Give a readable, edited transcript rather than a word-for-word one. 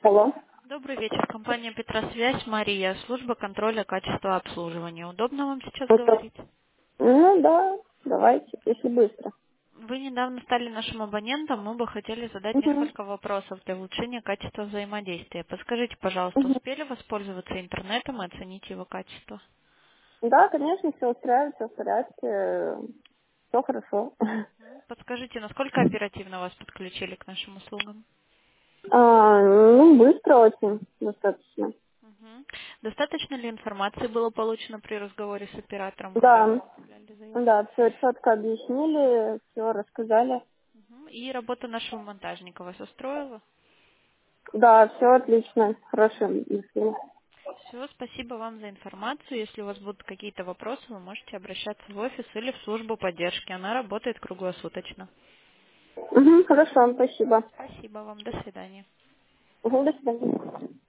Алло. Добрый вечер. Компания «Петросвязь», Мария, служба контроля качества обслуживания. Удобно вам сейчас Это... говорить? Ну да, давайте, если быстро. Вы недавно стали нашим абонентом, мы бы хотели задать Угу. несколько вопросов для улучшения качества взаимодействия. Подскажите, пожалуйста, Угу. успели воспользоваться интернетом и оценить его качество? Да, конечно, все устраивает, все в порядке, все хорошо. Подскажите, насколько оперативно вас подключили к нашим услугам? Ну, быстро очень, достаточно. Мгм. Достаточно ли информации было получено при разговоре с оператором, когда вы Да, оставляли заявку? да, все четко объяснили, все рассказали. И работа нашего монтажника вас устроила? Да, все отлично, хорошо объяснили. Все, спасибо вам за информацию. Если у вас будут какие-то вопросы, вы можете обращаться в офис или в службу поддержки. Она работает круглосуточно. Угу, хорошо, спасибо. Спасибо вам. До свидания. Угу, до свидания.